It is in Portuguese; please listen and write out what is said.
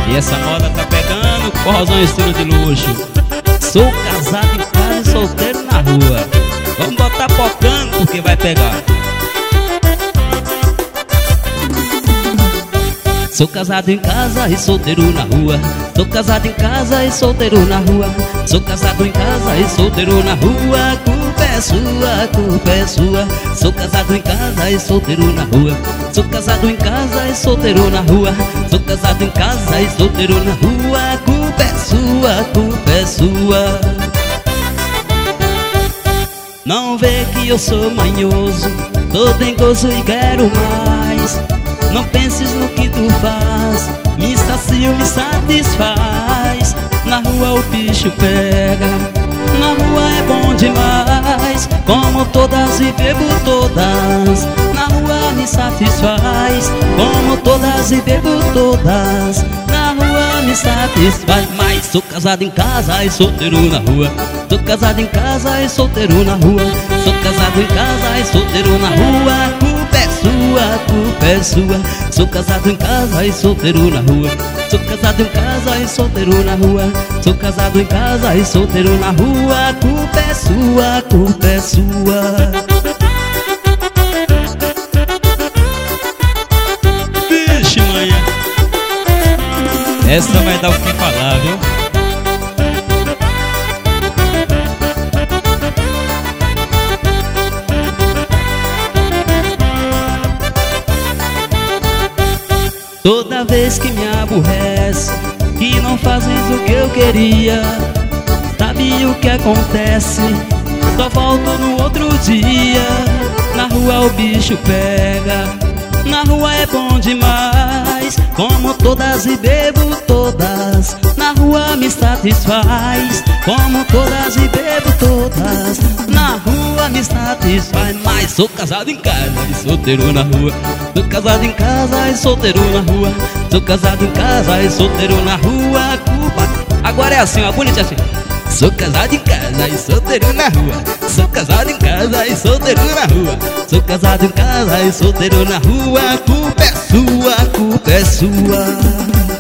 E essa moda tá pegando, forrozão estilo de luxo. Sou casado em casa e solteiro na rua. Vamos botar pocando porque vai pegar. Sou casado em casa e solteiro na rua. Sou casado em casa e solteiro na rua. Sou casado em casa e solteiro na rua. Culpa é sua, culpa é sua. Sou casado em casa e solteiro na rua. Sou casado em casa e solteiro na rua. Sou casado em casa e solteiro na rua. Culpa é sua, culpa é sua. Não vê que eu sou manhoso, tô dengoso e quero mais. Não penses no que tu faz, me sacio, me satisfaz. Na rua o bicho pega, na rua é bom demais. Como todas e bebo todas, na rua me satisfaz. Como todas e bebo todas, na rua me satisfaz. Mas sou casado em casa e solteiro na rua. Sou casado em casa e solteiro na rua. Sou casado em casa e solteiro na rua. Culpa é sua, culpa é sua. Sou casado em casa e solteiro na rua. Sou casado em casa e solteiro na rua. Sou casado em casa e solteiro na rua. Culpa é sua, culpa é sua. Vixe, manhã, essa vai dar o que falar, viu? Toda vez que me aborrece e não fazes o que eu queria, sabe o que acontece? Só volto no outro dia. Na rua o bicho pega, na rua é bom demais. Como todas e bebo todas, na rua me satisfaz. Como todas e bebo todas, na rua me satisfaz. Mas sou casado em casa e solteiro na rua. Sou casado em casa e solteiro na rua. Sou casado em casa e solteiro na rua. Culpa. Agora é assim, ó, bonitinho assim. Sou casado em casa e solteiro na rua. Sou casado em casa e solteiro na rua. Sou casado em casa e solteiro na rua. Culpa é sua, culpa é sua.